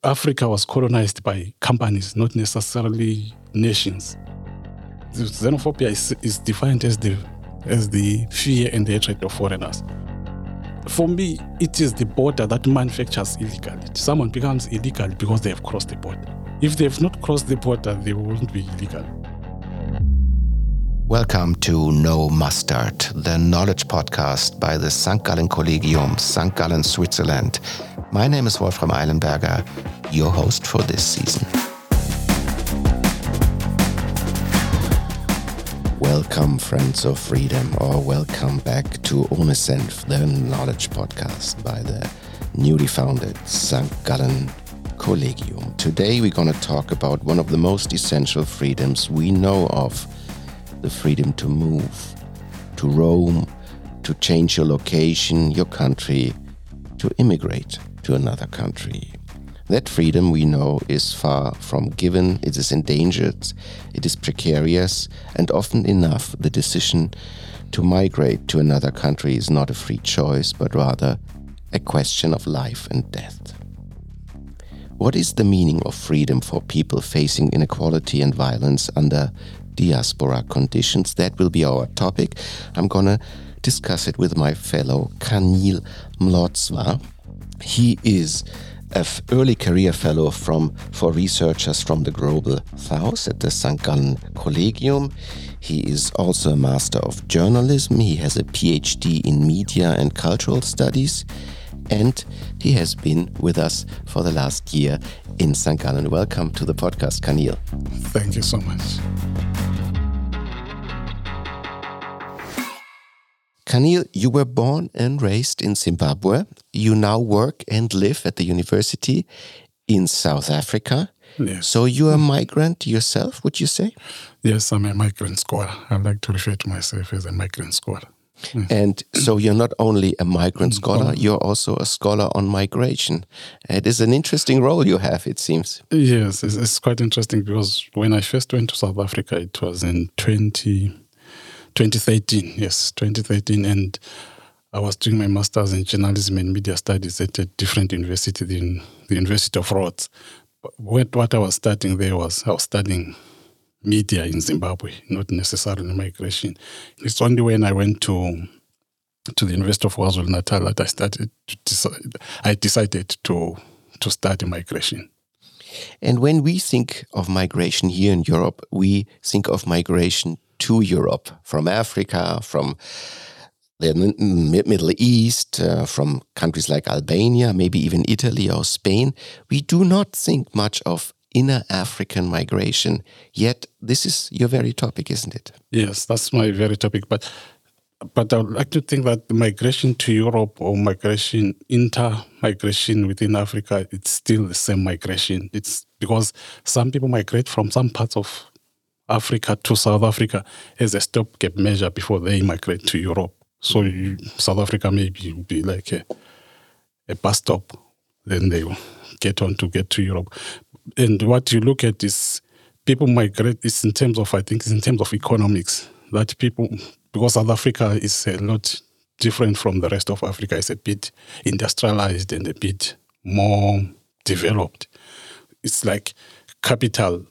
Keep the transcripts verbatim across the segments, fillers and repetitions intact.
Africa was colonized by companies, not necessarily nations. The xenophobia is, is defined as the as the fear and the hatred of foreigners. For me, it is the border that manufactures illegality. Someone becomes illegal because they have crossed the border. If they have not crossed the border, they won't be illegal. Welcome to No Mustard, the knowledge podcast by the Sankt Gallen Collegium, Sankt Gallen, Switzerland. My name is Wolfram Eilenberger, your host for this season. Welcome, friends of freedom, or welcome back to Ohne Senf, the knowledge podcast by the newly founded Sankt Gallen Collegium. Today we're going to talk about one of the most essential freedoms we know of, the freedom to move, to roam, to change your location, your country, to immigrate to another country. That freedom, we know, is far from given, it is endangered, it is precarious, and often enough the decision to migrate to another country is not a free choice, but rather a question of life and death. What is the meaning of freedom for people facing inequality and violence under diaspora conditions? That will be our topic. I'm going to discuss it with my fellow Kamil Mlotwa. He is an early career fellow from for researchers from the Global South at the Sankt Gallen Collegium. He is also a master of journalism. He has a P H D in media and cultural studies. And he has been with us for the last year in Sankt Gallen. Welcome to the podcast, Kamil. Thank you so much. Kamil, you were born and raised in Zimbabwe. You now work and live at the university in South Africa. Yes. So you're a migrant yourself, would you say? Yes, I'm a migrant scholar. I like to refer to myself as a migrant scholar. Yes. And so you're not only a migrant scholar, you're also a scholar on migration. It is an interesting role you have, it seems. Yes, it's, it's quite interesting because when I first went to South Africa, it was in twenty thirteen. Yes, twenty thirteen. And I was doing my master's in journalism and media studies at a different university, the, the University of Rhodes. What, what I was studying there was, I was studying media in Zimbabwe, not necessarily migration. It's only when I went to to the University of KwaZulu-Natal that I started to decide, I decided to to study migration. And when we think of migration here in Europe, we think of migration to Europe, from Africa, from the Middle East, uh, from countries like Albania, maybe even Italy or Spain. We do not think much of inner African migration, yet this is your very topic, isn't it? Yes, that's my very topic. But but I would like to think that the migration to Europe or migration, inter-migration within Africa, it's still the same migration. It's because some people migrate from some parts of Africa to South Africa as a stopgap measure before they migrate to Europe. So you, South Africa maybe will be like a, a bus stop, then they will get on to get to Europe. And what you look at is people migrate, it's in terms of, I think it's in terms of economics, that people, because South Africa is a lot different from the rest of Africa, it's a bit industrialized and a bit more developed. It's like capital.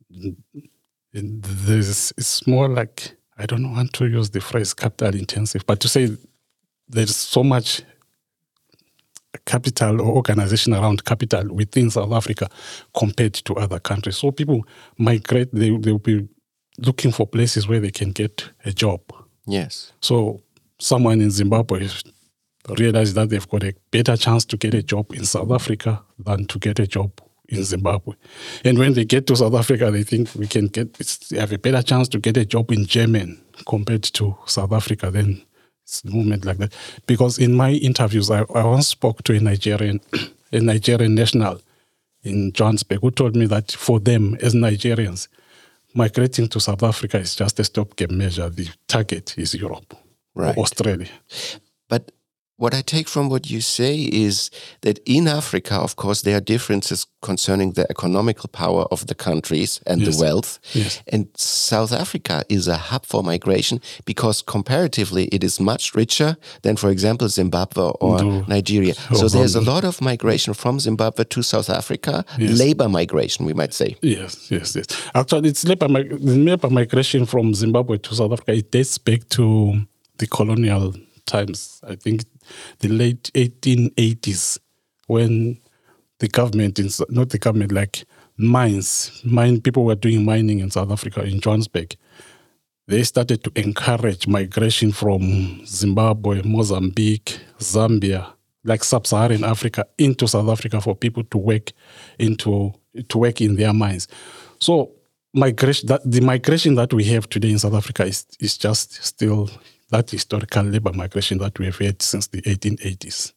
There's, it's more like, I don't want to use the phrase capital intensive, but to say there's so much capital or organization around capital within South Africa compared to other countries. So people migrate, they will be looking for places where they can get a job. Yes. So someone in Zimbabwe realizes that they've got a better chance to get a job in South Africa than to get a job in Zimbabwe. And when they get to South Africa, they think we can get, they have a better chance to get a job in Germany compared to South Africa. Then it's a movement like that. Because in my interviews, I, I once spoke to a Nigerian, a Nigerian national in Johannesburg who told me that for them as Nigerians, migrating to South Africa is just a stopgap measure. The target is Europe, right, or Australia. But what I take from what you say is that in Africa, of course, there are differences concerning the economical power of the countries and yes. the wealth. Yes. And South Africa is a hub for migration because comparatively it is much richer than, for example, Zimbabwe or no. Nigeria. Oh, so there's a lot of migration from Zimbabwe to South Africa, yes. labor migration, we might say. Yes, yes, yes. Actually, it's labor, the labor migration from Zimbabwe to South Africa. It dates back to the colonial times. I think the late eighteen eighties, when the government, not the government, like mines, mine people were doing mining in South Africa, in Johannesburg. They started to encourage migration from Zimbabwe, Mozambique, Zambia, like sub-Saharan Africa, into South Africa for people to work into to work in their mines. So migration, that the migration that we have today in South Africa is is just still that historical labor migration that we have had since the eighteen eighties.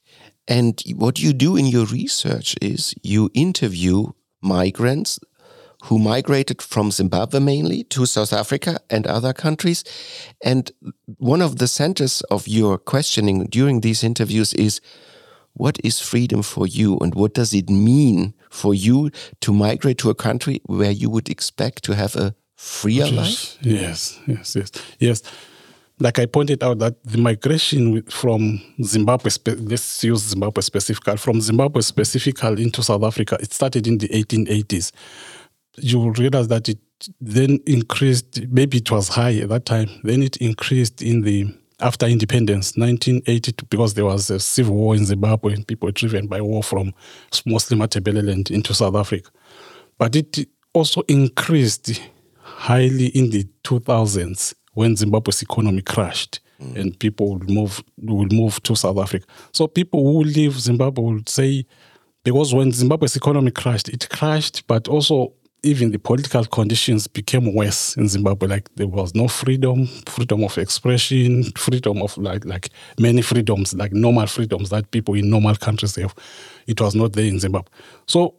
And what you do in your research is you interview migrants who migrated from Zimbabwe mainly to South Africa and other countries. And one of the centers of your questioning during these interviews is, what is freedom for you and what does it mean for you to migrate to a country where you would expect to have a freer Just, life? Yes, yes, yes, yes. Like I pointed out that the migration from Zimbabwe, let's use Zimbabwe specifically, from Zimbabwe specifically into South Africa, it started in the eighteen eighties. You will realize that it then increased, maybe it was high at that time, then it increased in the, after independence, nineteen eighty-two, because there was a civil war in Zimbabwe and people were driven by war from mostly Matabeleland into South Africa. But it also increased highly in the two thousands, when Zimbabwe's economy crashed mm. and people would move would move to South Africa. So people who leave Zimbabwe would say, because when Zimbabwe's economy crashed, it crashed, but also even the political conditions became worse in Zimbabwe. Like there was no freedom, freedom of expression, freedom of like like many freedoms, like normal freedoms that people in normal countries have. It was not there in Zimbabwe. So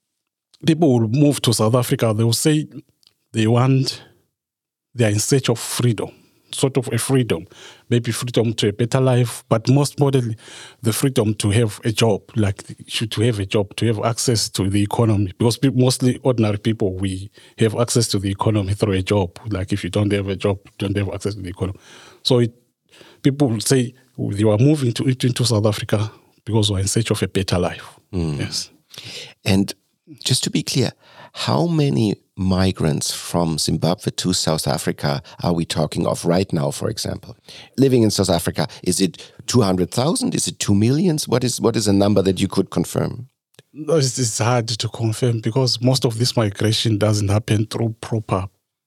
people would move to South Africa. They will say they want, they are in search of freedom, sort of a freedom, maybe freedom to a better life, but most importantly, the freedom to have a job, like to have a job, to have access to the economy. Because mostly ordinary people, we have access to the economy through a job. Like if you don't have a job, you don't have access to the economy. So it, people will say you are moving to into South Africa because we are in search of a better life. Mm. Yes. And just to be clear, how many migrants from Zimbabwe to South Africa are we talking of right now, for example? Living in South Africa, is it two hundred thousand? Is it two millions? What is what is a number that you could confirm? It's hard to confirm because most of this migration doesn't happen through proper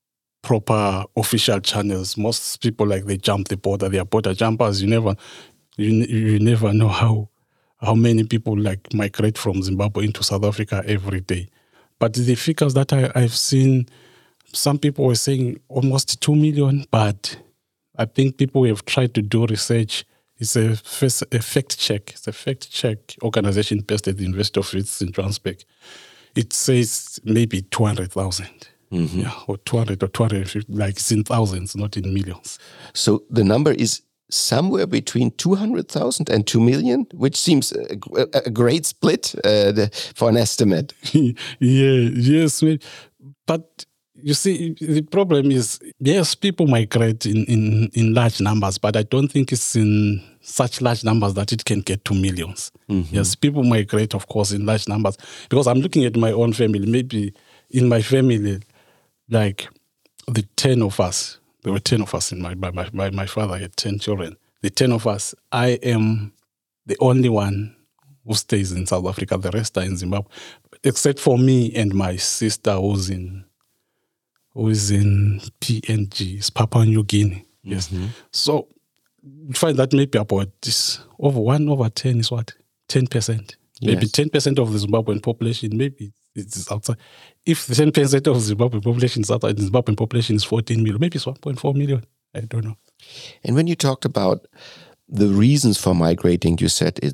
proper official channels. Most people, like, they jump the border. They are border jumpers. You never you, you never know how how many people like migrate from Zimbabwe into South Africa every day. But the figures that I, I've seen, some people were saying almost two million, but I think people have tried to do research. It's a, a fact check. It's a fact check organization based at the University of Wits in Johannesburg. It says maybe two hundred thousand. Mm-hmm. Yeah, or two hundred or two hundred fifty, like it's in thousands, not in millions. So the number is somewhere between two hundred thousand and two million, which seems a, a great split uh, the, for an estimate. yeah, yes. But you see, the problem is, yes, people migrate in, in, in large numbers, but I don't think it's in such large numbers that it can get to millions. Mm-hmm. Yes, people migrate, of course, in large numbers. Because I'm looking at my own family. Maybe in my family, like the ten of us, there were ten of us in my, my, my, my father had ten children. The ten of us, I am the only one who stays in South Africa. The rest are in Zimbabwe, except for me and my sister who's in, who's in P N G, it's Papua New Guinea. Yes. Mm-hmm. So you find that maybe about this, over one over ten is what? ten percent. Maybe yes. ten percent of the Zimbabwean population, maybe it's outside. If the ten percent of the Zimbabwean population is outside, the Zimbabwean population is fourteen million, maybe it's one point four million. I don't know. And when you talked about the reasons for migrating, you said it's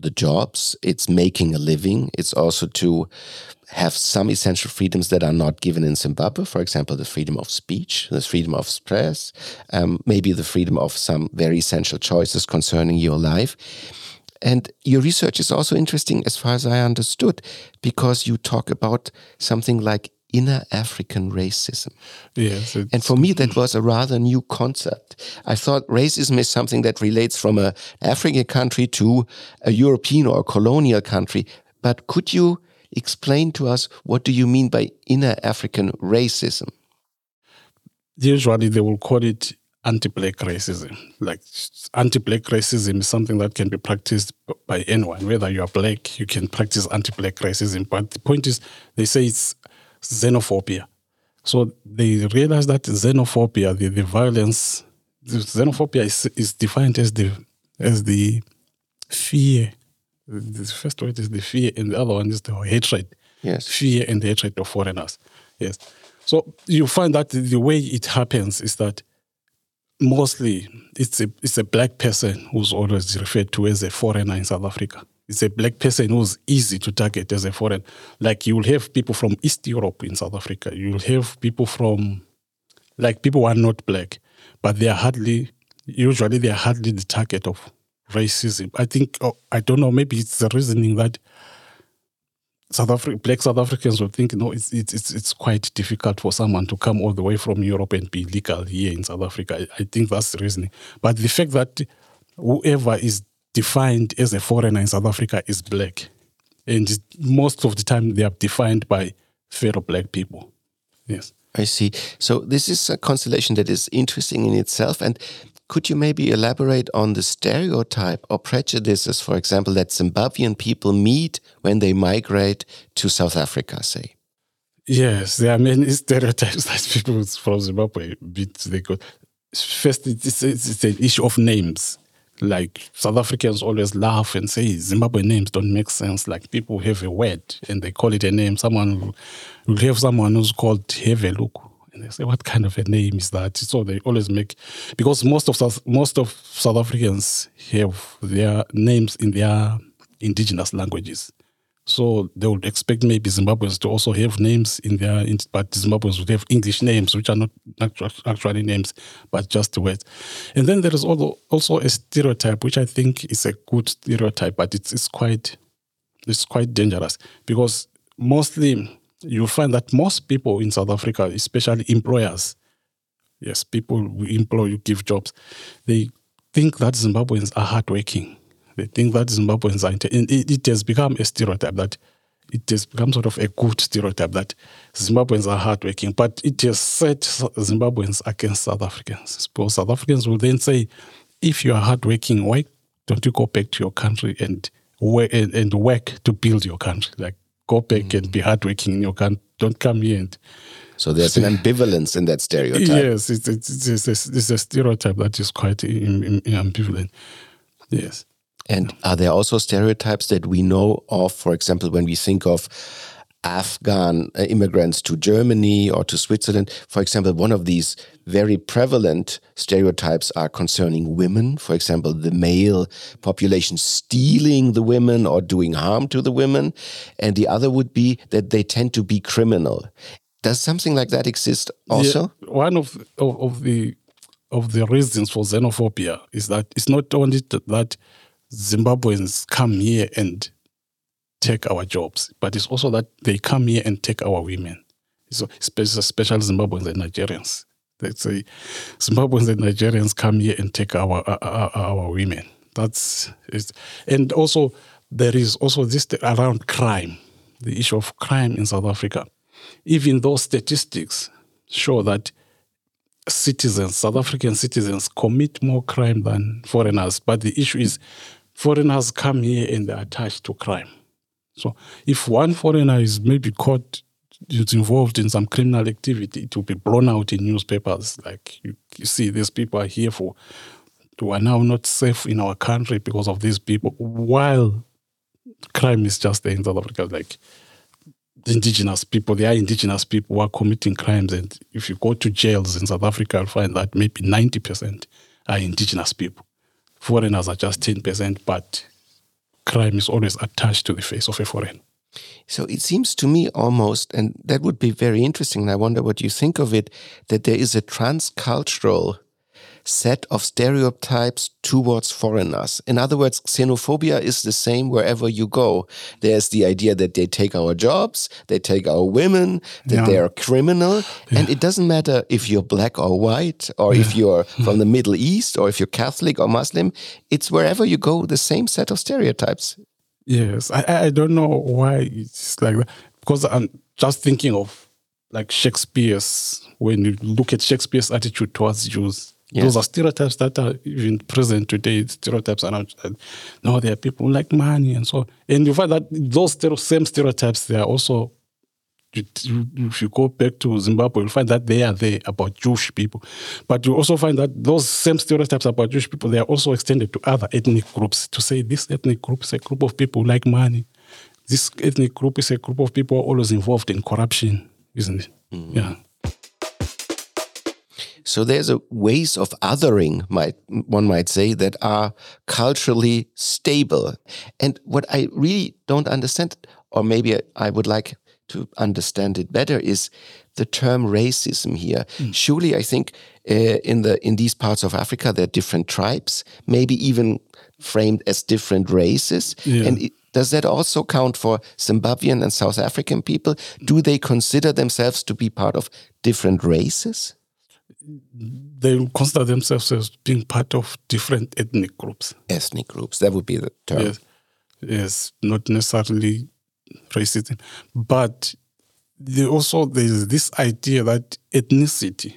the jobs, it's making a living, it's also to have some essential freedoms that are not given in Zimbabwe. For example, the freedom of speech, the freedom of express, um, maybe the freedom of some very essential choices concerning your life. And your research is also interesting as far as I understood, because you talk about something like inner African racism. Yes. And for me, that was a rather new concept. I thought racism is something that relates from an African country to a European or a colonial country. But could you explain to us, what do you mean by inner African racism? Usually they will call it anti-black racism. Like anti-black racism is something that can be practiced by anyone. Whether you are black, you can practice anti-black racism. But the point is, they say it's xenophobia. So they realize that xenophobia, the, the violence, the xenophobia is, is defined as the as the fear. The first word is the fear, and the other one is the hatred. Yes. Fear and hatred of foreigners. Yes. So you find that the way it happens is that mostly it's a it's a black person who's always referred to as a foreigner in South Africa. It's a black person who's easy to target as a foreigner. Like you'll have people from East Europe in South Africa. You'll have people from, like people who are not black, but they are hardly, usually they are hardly the target of racism. I think, oh, I don't know, maybe it's the reasoning that South Afri- black South Africans will think, no, it's, it's it's it's quite difficult for someone to come all the way from Europe and be legal here in South Africa. I, I think that's the reasoning. But the fact that whoever is defined as a foreigner in South Africa is black, and most of the time they are defined by fellow black people. Yes. I see. So this is a constellation that is interesting in itself. And could you maybe elaborate on the stereotype or prejudices, for example, that Zimbabwean people meet when they migrate to South Africa, say? Yes, there are many stereotypes that people from Zimbabwe meet. They go. First, it's, it's, it's an issue of names. Like South Africans always laugh and say Zimbabwe names don't make sense. Like people have a word and they call it a name. Someone will have someone who's called Heveluk, and they say, "What kind of a name is that?" So they always make, because most of South, most of South Africans have their names in their indigenous languages. So they would expect maybe Zimbabweans to also have names in their, but Zimbabweans would have English names, which are not actually names, but just words. And then there is also also a stereotype, which I think is a good stereotype, but it's it's quite it's quite dangerous, because mostly you'll find that most people in South Africa, especially employers, yes, people who employ you, give jobs, they think that Zimbabweans are hardworking. They think that Zimbabweans are, and it, it has become a stereotype that it has become sort of a good stereotype that Zimbabweans are hardworking, but it has set Zimbabweans against South Africans. Because South Africans will then say, if you are hardworking, why don't you go back to your country and work, and, and work to build your country? Like, go back mm. and be hardworking in your country. Don't come here and... So there's an ambivalence in that stereotype. Yes, it's, it's, it's, it's, a, it's a stereotype that is quite ambivalent. Yes. And are there also stereotypes that we know of, for example, when we think of Afghan immigrants to Germany or to Switzerland? For example, one of these very prevalent stereotypes are concerning women. For example, the male population stealing the women or doing harm to the women. And the other would be that they tend to be criminal. Does something like that exist also? Yeah, one of, of, of the of the reasons for xenophobia is that it's not only that Zimbabweans come here and take our jobs, but it's also that they come here and take our women. So especially Zimbabweans and Nigerians. They say Zimbabweans and Nigerians come here and take our our, our women. That's it. And also there is also this around crime, the issue of crime in South Africa. Even though statistics show that citizens, South African citizens, commit more crime than foreigners, but the issue is foreigners come here and they're attached to crime. So if one foreigner is maybe caught, is involved in some criminal activity, it will be blown out in newspapers. Like, you, you see, these people are here for, who are now not safe in our country because of these people, while crime is just there in South Africa. Like, the indigenous people, they are indigenous people who are committing crimes. And if you go to jails in South Africa, you'll find that maybe ninety percent are indigenous people. Foreigners are just ten percent, but crime is always attached to the face of a foreigner. So it seems to me almost, and that would be very interesting, and I wonder what you think of it, that there is a transcultural set of stereotypes towards foreigners. In other words, xenophobia is the same wherever you go. There's the idea that they take our jobs, they take our women, that yeah. they are criminal. Yeah. And it doesn't matter if you're black or white, or yeah. if you're from the Middle East, or if you're Catholic or Muslim. It's wherever you go, the same set of stereotypes. Yes, I, I don't know why it's like that. Because I'm just thinking of like Shakespeare's, when you look at Shakespeare's attitude towards Jews, yes. those are stereotypes that are even present today. Stereotypes around, no, there are people who like money and so on. And you find that those same stereotypes, they are also, if you go back to Zimbabwe, you'll find that they are there about Jewish people. But you also find that those same stereotypes about Jewish people, they are also extended to other ethnic groups to say this ethnic group is a group of people who like money. This ethnic group is a group of people who are always involved in corruption, isn't it? Mm-hmm. Yeah. So there's a ways of othering, might one might say, that are culturally stable. And what I really don't understand, or maybe I would like to understand it better, is the term racism here. Mm. Surely, I think uh, in the in these parts of Africa there are different tribes, maybe even framed as different races. Yeah. And it, does that also count for Zimbabwean and South African people? Do they consider themselves to be part of different races? They consider themselves as being part of different ethnic groups. Ethnic groups, that would be the term. Yes, yes, not necessarily racism, but they also there's this idea that ethnicity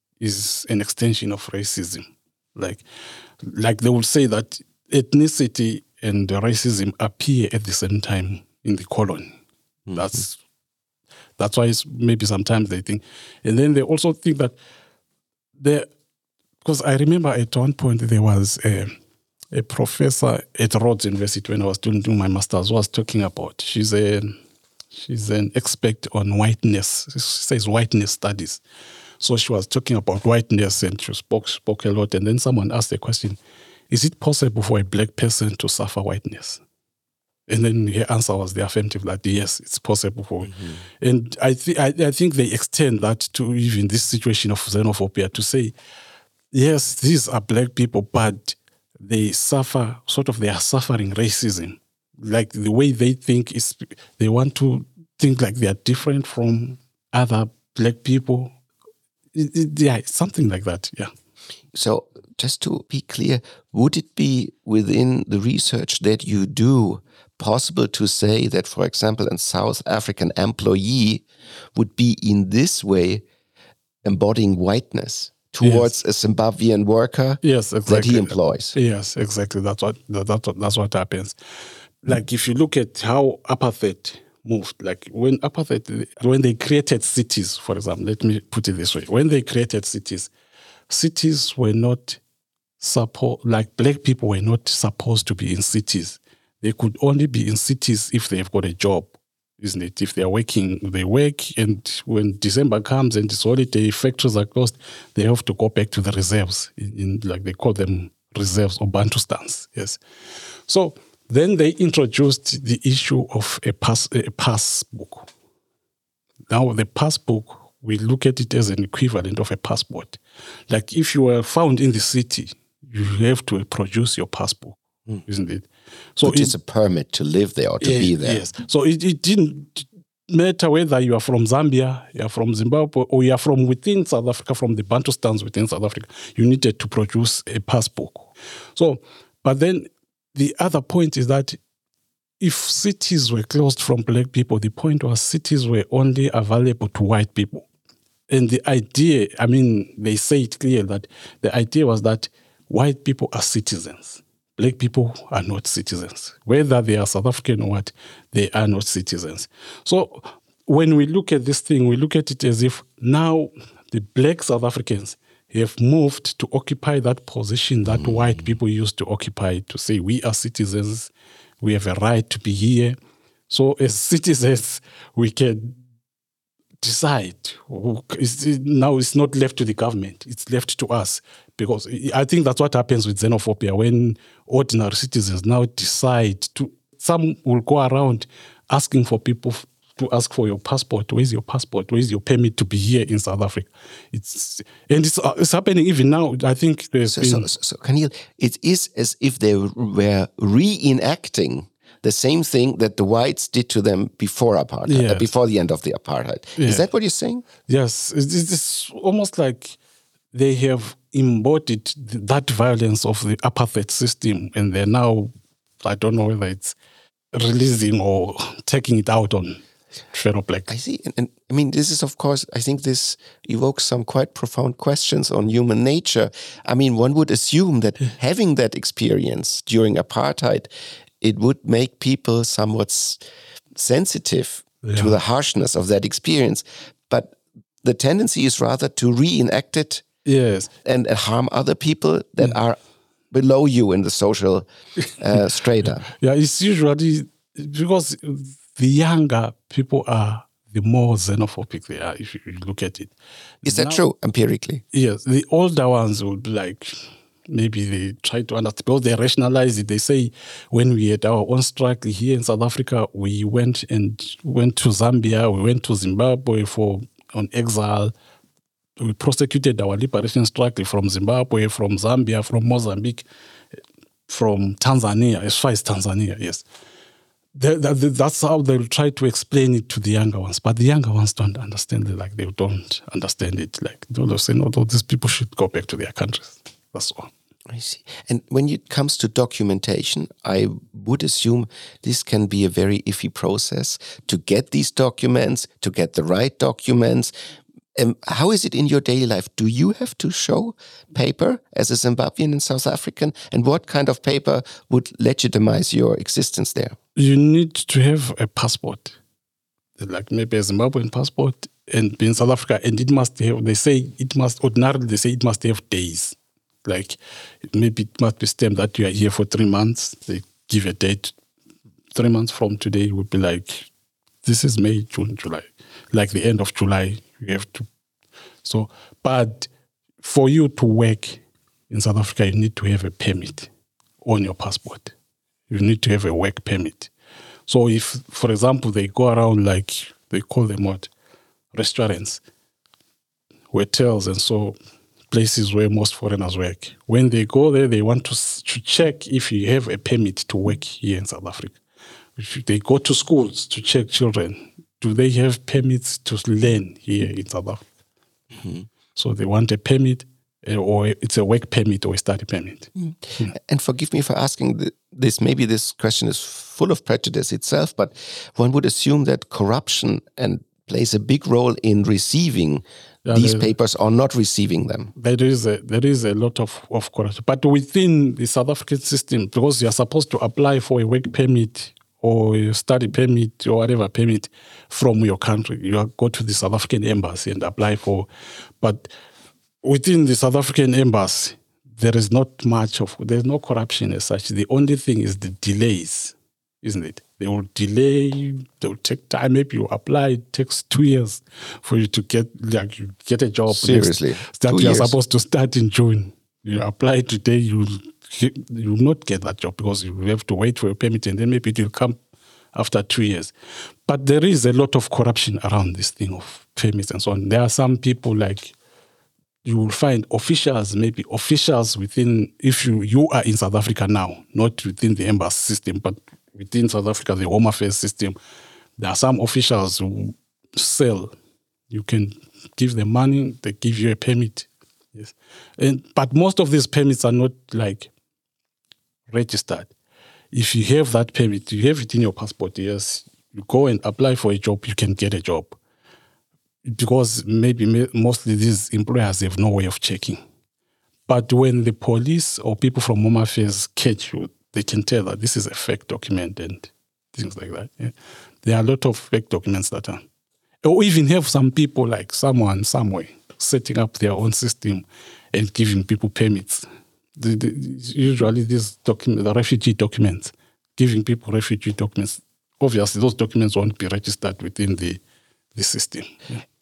is an extension of racism. Like, like they will say that ethnicity and racism appear at the same time in the colony. Mm-hmm. That's that's why it's maybe sometimes they think, and then they also think that there, because I remember at one point there was a. A professor at Rhodes University when I was doing, doing my master's was talking about, she's a she's an expert on whiteness. She says whiteness studies. So she was talking about whiteness and she spoke, spoke a lot. And then someone asked the question, is it possible for a black person to suffer whiteness? And then her answer was the affirmative, that yes, it's possible for. Mm-hmm. And I, th- I, I think they extend that to even this situation of xenophobia to say, yes, these are black people, but they suffer, sort of they are suffering racism. Like the way they think is, they want to think like they are different from other black people. It, it, yeah, something like that, yeah. So just to be clear, would it be within the research that you do possible to say that, for example, a South African employee would be in this way embodying whiteness towards yes. a Zimbabwean worker yes, exactly. that he employs? Yes, exactly. That's what that, that, that's what happens. Like if you look at how apartheid moved, like when apartheid, when they created cities, for example, let me put it this way: when they created cities, cities were not supposed, like black people were not supposed to be in cities. They could only be in cities if they've got a job, isn't it? If they're working, they work, and when December comes and it's holiday, factories are closed, they have to go back to the reserves, in, in like they call them reserves or Bantustans, yes. So then they introduced the issue of a pass a passbook. Now the passbook, we look at it as an equivalent of a passport. Like if you were found in the city, you have to produce your passport, mm. isn't it? So Which it, is a permit to live there or to yes, be there. Yes. So it, it didn't matter whether you are from Zambia, you are from Zimbabwe, or you are from within South Africa, from the Bantustans within South Africa, you needed to produce a passport. So, but then the other point is that if cities were closed from black people, the point was cities were only available to white people. And the idea, I mean, they say it clear that the idea was that white people are citizens. Black people are not citizens. Whether they are South African or what, they are not citizens. So when we look at this thing, we look at it as if now the black South Africans have moved to occupy that position that mm. white people used to occupy, to say we are citizens, we have a right to be here. So as citizens, we can decide. It's, now it's not left to the government, it's left to us. Because I think that's what happens with xenophobia when ordinary citizens now decide to, some will go around asking for people to ask for your passport. Where's your passport? Where's your permit to be here in South Africa? It's and it's, uh, it's happening even now. I think there's so, been... so, so, Kaniel, it is as if they were reenacting the same thing that the whites did to them before apartheid, yes. uh, before the end of the apartheid. Yeah. Is that what you're saying? Yes, it's, it's almost like they have embodied that violence of the apartheid system, and they're now, I don't know whether it's releasing or taking it out on Pharaoh Black. I see. And, and I mean, this is, of course, I think this evokes some quite profound questions on human nature. I mean, one would assume that having that experience during apartheid, it would make people somewhat sensitive yeah. to the harshness of that experience. But the tendency is rather to reenact it yes. and harm other people that mm. are below you in the social uh, strata. Yeah, it's usually because the younger people are, the more xenophobic they are, if you look at it. Is that now, true, empirically? Yes. The older ones would be like, maybe they try to understand, because they rationalize it. They say, when we had our own struggle here in South Africa, we went and went to Zambia, we went to Zimbabwe for on exile. We prosecuted our liberation struggle from Zimbabwe, from Zambia, from Mozambique, from Tanzania, as far as Tanzania, yes. They, that, that's how they'll try to explain it to the younger ones. But the younger ones don't understand it. Like, they don't understand it. Like, they'll say, no, these people should go back to their countries. That's all. I see. And when it comes to documentation, I would assume this can be a very iffy process to get these documents, to get the right documents. Um, how is it in your daily life? Do you have to show paper as a Zimbabwean and South African? And what kind of paper would legitimize your existence there? You need to have a passport, like maybe a Zimbabwean passport, and be in South Africa. And it must have, they say it must, ordinarily they say it must have days. Like, maybe it must be stamped that you are here for three months. They give a date. Three months from today would be like, this is May, June, July. Like the end of July, you have to. So, but for you to work in South Africa, you need to have a permit on your passport. You need to have a work permit. So if, for example, they go around like, they call them what? Restaurants, hotels, and so places where most foreigners work. When they go there, they want to, to check if you have a permit to work here in South Africa. If they go to schools to check children, do they have permits to learn here in South Africa? Mm-hmm. So they want a permit, or it's a work permit or a study permit. Mm. Mm. And forgive me for asking this, maybe this question is full of prejudice itself, but one would assume that corruption and plays a big role in receiving yeah, these there, papers or not receiving them. There is a, there is a lot of, of corruption. But within the South African system, because you are supposed to apply for a work permit or a study permit or whatever permit from your country, you go to the South African embassy and apply for. But within the South African embassy, there is not much of, there's no corruption as such. The only thing is the delays, isn't it? They will delay, they will take time. Maybe you apply, it takes two years for you to get like you get a job. Seriously, that two you're years. supposed to start in June. You apply today, you you will not get that job because you have to wait for a permit, and then maybe it will come after two years. But there is a lot of corruption around this thing of permits and so on. There are some people like, you will find officials, maybe officials within, if you, you are in South Africa now, not within the embassy system, but within South Africa, the Home Affairs system, there are some officials who sell. You can give them money, they give you a permit. Yes, and but most of these permits are not like registered. If you have that permit, you have it in your passport, yes, you go and apply for a job, you can get a job. Because maybe mostly these employers have no way of checking. But when the police or people from Home Affairs catch you, they can tell that this is a fake document and things like that. Yeah. There are a lot of fake documents that are, or even have some people like someone somewhere setting up their own system and giving people permits. The, the, usually these documents, the refugee documents, giving people refugee documents, obviously those documents won't be registered within the, the system. Yeah.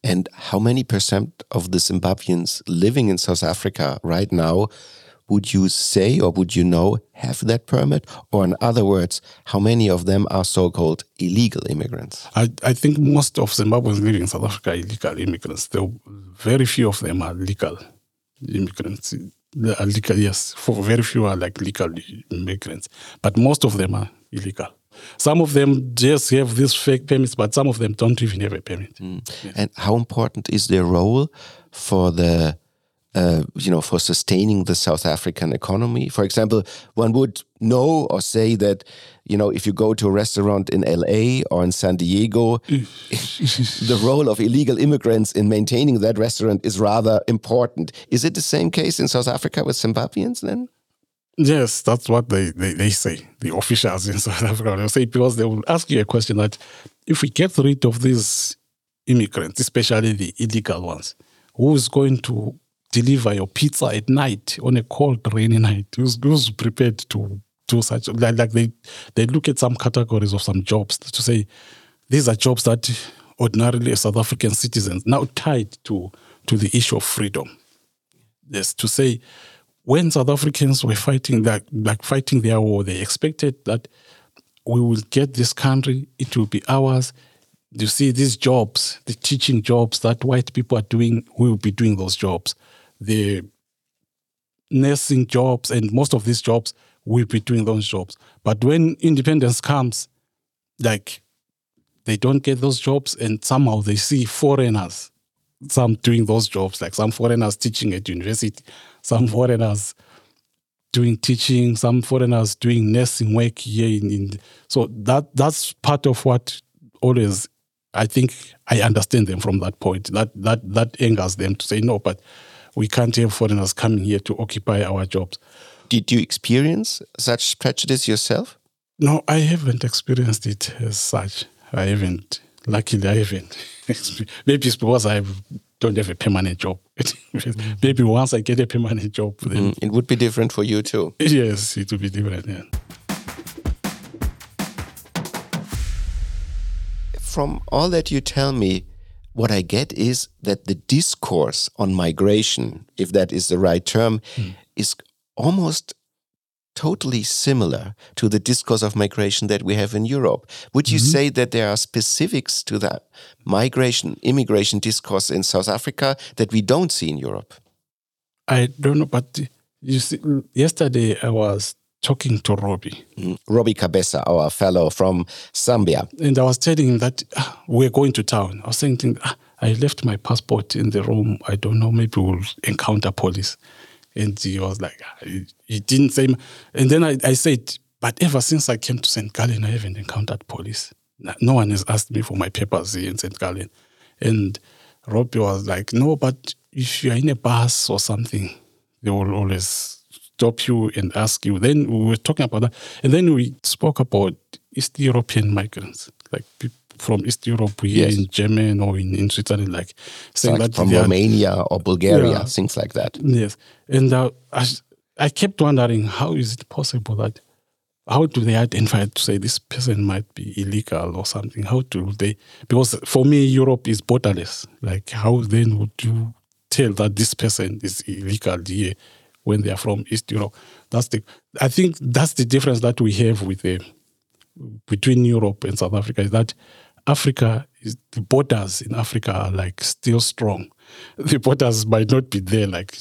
And how many percent of the Zimbabweans living in South Africa right now would you say, or would you know, have that permit? Or in other words, how many of them are so-called illegal immigrants? I, I think most of Zimbabweans living in South Africa are illegal immigrants. There, very few of them are legal immigrants. They are legal, yes. For very few are like legal immigrants, but most of them are illegal. Some of them just have these fake permits, but some of them don't even have a permit. Mm. Yes. And how important is their role for the, uh, you know, for sustaining the South African economy? For example, one would know or say that, you know, if you go to a restaurant in L A or in San Diego, the role of illegal immigrants in maintaining that restaurant is rather important. Is it the same case in South Africa with Zimbabweans then? Yes, that's what they, they, they say, the officials in South Africa. They say, because they will ask you a question that if we get rid of these immigrants, especially the illegal ones, who is going to deliver your pizza at night on a cold, rainy night? Who's, who's prepared to do such? Like, like they, they look at some categories of some jobs to say, these are jobs that ordinarily South African citizens, now tied to, to the issue of freedom. Yes, to say, when South Africans were fighting that, like fighting their war, they expected that we will get this country, it will be ours. You see, these jobs, the teaching jobs that white people are doing, we will be doing those jobs. The nursing jobs, and most of these jobs, we'll be doing those jobs. But when independence comes, like, they don't get those jobs, and somehow they see foreigners, some doing those jobs, like some foreigners teaching at university, some foreigners doing teaching, some foreigners doing nursing work here. In, in so that that's part of what always, I think I understand them from that point. That that that angers them to say, no, but we can't have foreigners coming here to occupy our jobs. Did you experience such prejudice yourself? No, I haven't experienced it as such. I haven't. Luckily, I haven't. Maybe it's because I don't have a permanent job. Maybe once I get a permanent job, then mm, it would be different for you too. Yes, it would be different. Yeah. From all that you tell me, what I get is that the discourse on migration, if that is the right term, mm. is almost totally similar to the discourse of migration that we have in Europe. Would you mm-hmm. say that there are specifics to that migration, immigration discourse in South Africa that we don't see in Europe? I don't know, but you see, yesterday I was talking to Robbie. Mm. Robbie Cabeza, our fellow from Zambia. And I was telling him that ah, we're going to town. I was saying, ah, I left my passport in the room. I don't know, maybe we'll encounter police. And he was like, he, he didn't say. And then I, I said, but ever since I came to Saint Gallen, I haven't encountered police. No one has asked me for my papers here in Saint Gallen. And Robbie was like, no, but if you're in a bus or something, they will always stop you and ask you. Then we were talking about that. And then we spoke about East European migrants, like people from East Europe, here yes. in Germany or in, in Switzerland, like saying like that from Romania or Bulgaria, yeah, things like that. Yes, and uh, I, I kept wondering, how is it possible that, how do they identify to say this person might be illegal or something? How do they? Because for me, Europe is borderless. Like, how then would you tell that this person is illegal here when they are from East Europe? That's the. I think that's the difference that we have with the between Europe and South Africa, is that Africa, is, the borders in Africa are like still strong. The borders might not be there. Like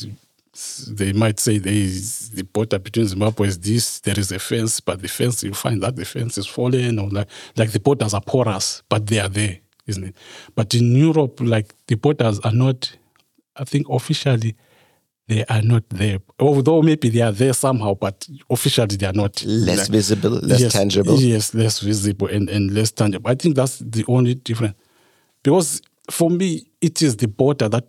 they might say there is the border between Zimbabwe is this, there is a fence, but the fence, you find that the fence is fallen, or like, like the borders are porous, but they are there, isn't it? But in Europe, like the borders are not, I think officially, they are not there. Although maybe they are there somehow, but officially they are not. Less like, visible, less yes, tangible. Yes, less visible and, and less tangible. I think that's the only difference. Because for me, it is the border that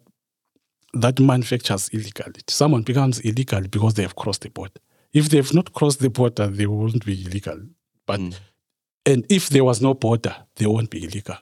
that manufactures illegality. Someone becomes illegal because they have crossed the border. If they have not crossed the border, they won't be illegal. But mm. And if there was no border, they won't be illegal.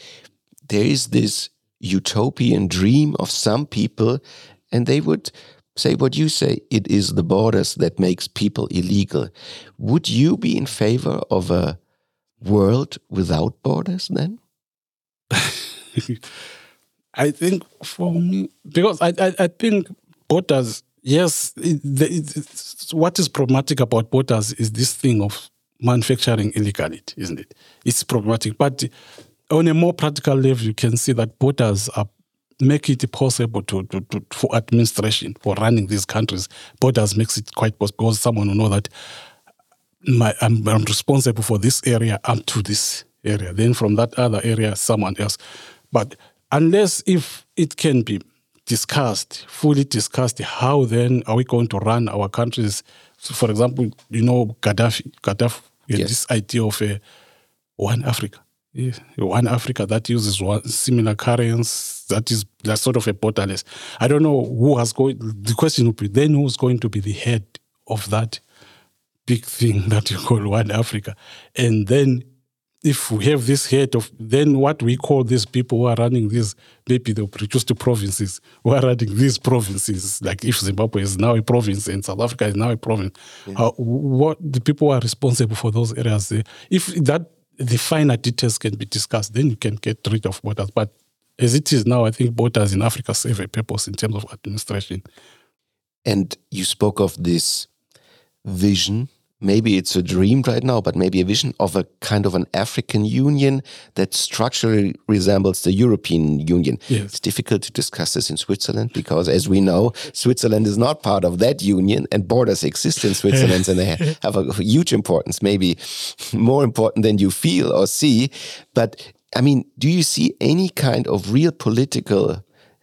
There is this utopian dream of some people, and they would say what you say, it is the borders that makes people illegal. Would you be in favor of a world without borders then? I think for me, because I, I, I think borders, yes, it, the, it's, what is problematic about borders is this thing of manufacturing illegality, isn't it? It's problematic. But on a more practical level, you can see that borders are make it possible to, to, to for administration, for running these countries. Borders makes it quite possible because someone will know that my, I'm, I'm responsible for this area up to this area. Then from that other area, someone else. But unless if it can be discussed, fully discussed, how then are we going to run our countries? So for example, you know, Gaddafi, Gaddafi had Yes. this idea of a one Africa. Yeah, one Africa that uses one similar currency, that is that sort of a borderless. I don't know who has going. The question would be then who's going to be the head of that big thing that you call one Africa, and then if we have this head of, then what we call these people who are running these, maybe they'll reduce to provinces, who are running these provinces, like if Zimbabwe is now a province and South Africa is now a province, yeah. uh, what the people who are responsible for those areas, if that the finer details can be discussed, then you can get rid of borders. But as it is now, I think borders in Africa serve a purpose in terms of administration. And you spoke of this vision. Maybe it's a dream right now, but maybe a vision of a kind of an African Union that structurally resembles the European Union. Yes. It's difficult to discuss this in Switzerland because, as we know, Switzerland is not part of that union and borders exist in Switzerland and they have a huge importance, maybe more important than you feel or see. But, I mean, do you see any kind of real political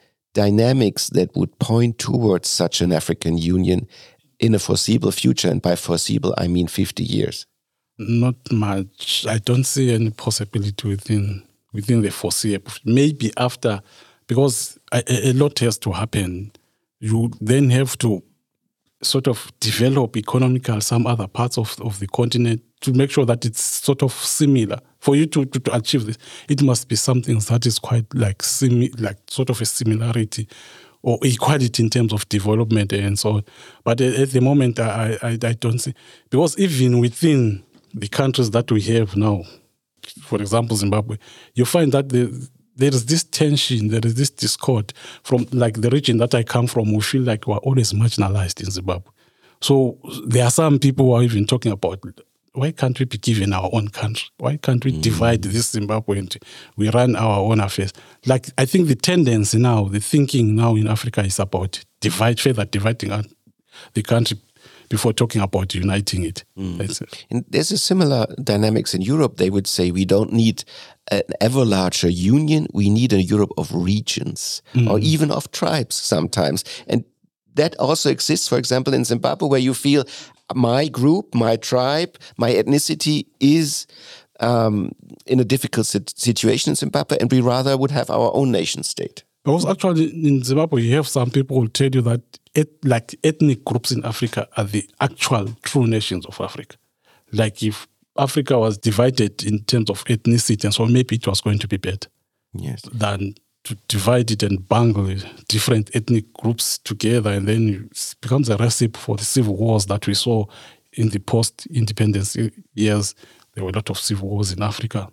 dynamics that would point towards such an African Union in a foreseeable future? And by foreseeable, I mean fifty years. Not much. I don't see any possibility within within the foreseeable. Maybe after, because a, a lot has to happen. You then have to sort of develop economical some other parts of, of the continent to make sure that it's sort of similar. For you to, to, to achieve this, it must be something that is quite like simi, like sort of a similarity or equality in terms of development and so on. But at the moment, I, I, I don't see, because even within the countries that we have now, for example, Zimbabwe, you find that the, there is this tension, there is this discord from like the region that I come from. We feel like we're always marginalized in Zimbabwe. So there are some people who are even talking about, why can't we be given our own country? Why can't we mm. divide this Zimbabwe and we run our own affairs? Like, I think the tendency now, the thinking now in Africa is about divide, further dividing the country before talking about uniting it. Mm. And there's a similar dynamics in Europe. They would say we don't need an ever larger union. We need a Europe of regions mm. or even of tribes sometimes. And that also exists, for example, in Zimbabwe, where you feel my group, my tribe, my ethnicity is um, in a difficult situation in Zimbabwe, and we rather would have our own nation state. Because actually in Zimbabwe, you have some people who tell you that et, like ethnic groups in Africa are the actual true nations of Africa. Like if Africa was divided in terms of ethnicity, and so maybe it was going to be better yes. than to divide it and bungle different ethnic groups together, and then it becomes a recipe for the civil wars that we saw in the post-independence years. There were a lot of civil wars in Africa.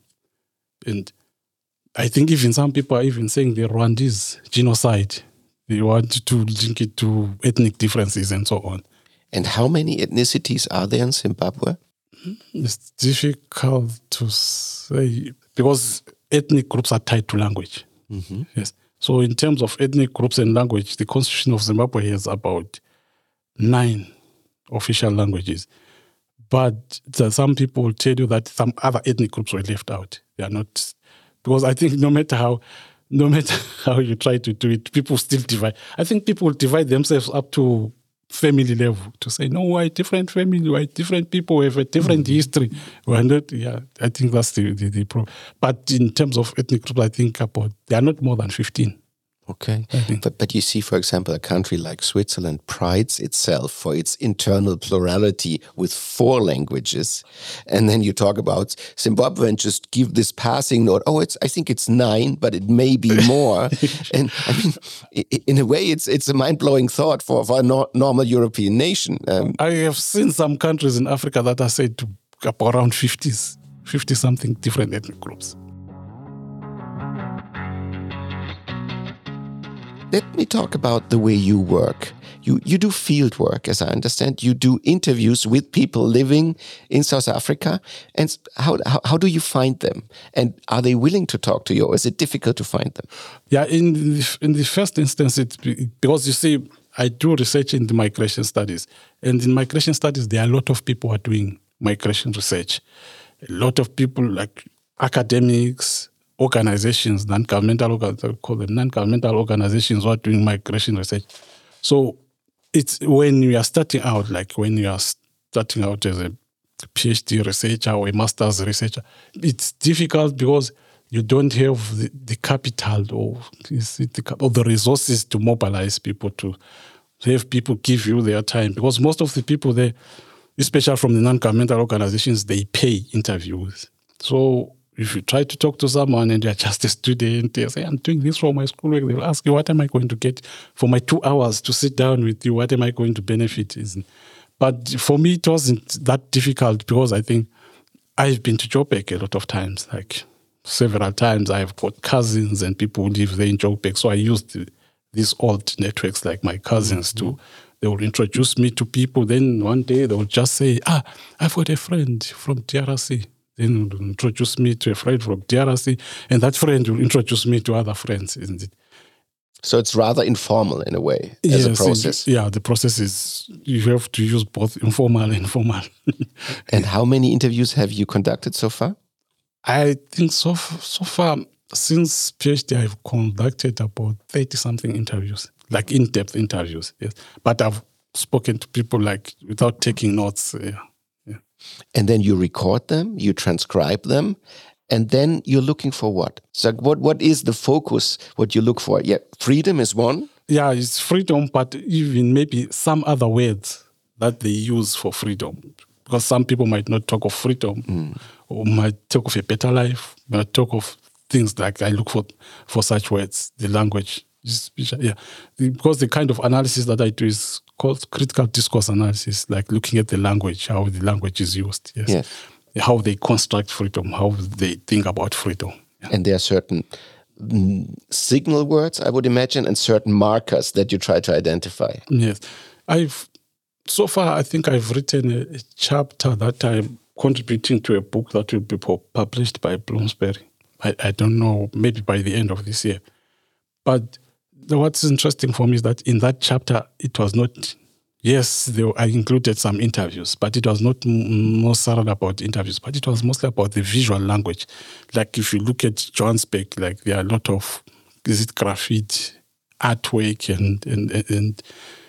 And I think even some people are even saying the Rwandese genocide. They want to link it to ethnic differences and so on. And how many ethnicities are there in Zimbabwe? It's difficult to say because ethnic groups are tied to language. Mm-hmm. Yes. So in terms of ethnic groups and language, the Constitution of Zimbabwe has about nine official languages. But some people will tell you that some other ethnic groups were left out. They are not, because I think no matter how, no matter how you try to do it, people still divide. I think people will divide themselves up to family level to say, no, we're a different family, we're different people, we have a different mm-hmm. history. We're not, yeah, I think that's the, the, the problem. But in terms of ethnic groups, I think about, they are not more than fifteen. Okay. But, but you see, for example, a country like Switzerland prides itself for its internal plurality with four languages. And then you talk about Zimbabwe and just give this passing note, oh, it's I think it's nine, but it may be more. And I mean, in a way, it's it's a mind-blowing thought for, for a no, normal European nation. Um, I have seen some countries in Africa that are said to up around fifties, fifty-something different ethnic groups. let me talk about the way you work. You you do field work, as I understand. You do interviews with people living in South Africa. And how, how, how do you find them? And are they willing to talk to you, or is it difficult to find them? Yeah, in the, in the first instance, it, because you see, I do research in the migration studies. And in migration studies, there are a lot of people who are doing migration research. A lot of people like academics, organizations, non-governmental, call them non-governmental organizations who are doing migration research. So it's when you are starting out, like when you are starting out as a PhD researcher or a master's researcher, it's difficult because you don't have the, the capital or, the, or the resources to mobilize people, to have people give you their time. Because most of the people there, especially from the non-governmental organizations, they pay interviews. So if you try to talk to someone and you're just a student, they say, I'm doing this for my schoolwork, they'll ask you, what am I going to get for my two hours to sit down with you? What am I going to benefit? But for me, it wasn't that difficult because I think I've been to Joburg a lot of times, like several times. I've got cousins and people who live there in Joburg. So I used the, these old networks like my cousins mm-hmm. to, they will introduce me to people. Then one day they will just say, ah, I've got a friend from D R C. Then introduce me to a friend from D R C, and that friend will introduce me to other friends, isn't it? So it's rather informal in a way, as yes, a process. It, yeah, the process is, you have to use both informal and formal. And how many interviews have you conducted so far? I think so, so far, since PhD, I've conducted about thirty-something interviews, like in-depth interviews, yes. But I've spoken to people like without taking notes, yeah. And then you record them, you transcribe them, and then you're looking for what? So what, what is the focus, what you look for? Yeah, freedom is one? Yeah, it's freedom, but even maybe some other words that they use for freedom. Because some people might not talk of freedom, mm. or might talk of a better life, might talk of things like I look for, for such words, the language. Yeah, because the kind of analysis that I do is called critical discourse analysis, like looking at the language, how the language is used, yes, yes. How they construct freedom, how they think about freedom. Yeah. And there are certain mm, signal words, I would imagine, and certain markers that you try to identify. Yes, I've so far I think I've written a, a chapter that I'm contributing to a book that will be published by Bloomsbury. I, I don't know, maybe by the end of this year, but what's interesting for me is that in that chapter, it was not, yes, there, I included some interviews, but it was not mostly about interviews, but it was mostly about the visual language. Like if you look at Johannesburg, like there are a lot of, is it graffiti, artwork, and, and, and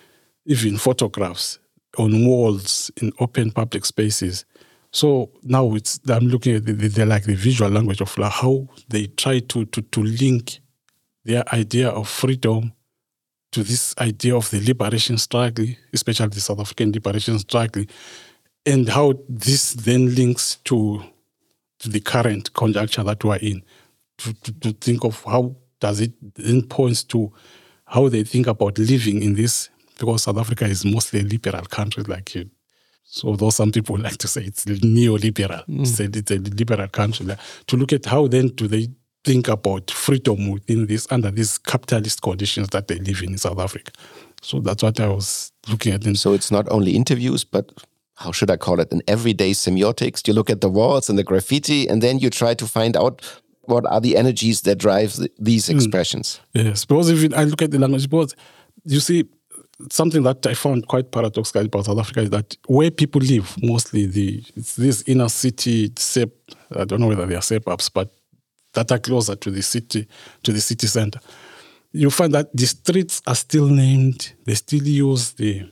even photographs on walls in open public spaces. So now it's, I'm looking at the, the, like the visual language of like how they try to, to, to link their idea of freedom to this idea of the liberation struggle, especially the South African liberation struggle, and how this then links to, to the current conjuncture that we're in, to, to, to think of how does it then points to how they think about living in this, because South Africa is mostly a liberal country, like you. So though some people like to say it's neoliberal, mm. say it's a liberal country, like, to look at how then do they think about freedom within this, under these capitalist conditions that they live in in South Africa. So that's what I was looking at. So it's not only interviews, but how should I call it? An everyday semiotics. You look at the walls and the graffiti, and then you try to find out what are the energies that drive the, these expressions. Mm. Yes, because if I look at the language, because you see, something that I found quite paradoxical about South Africa is that where people live, mostly the it's this inner city, sep, I don't know whether they are suburbs, but that are closer to the city, to the city center, you find that the streets are still named, they still use the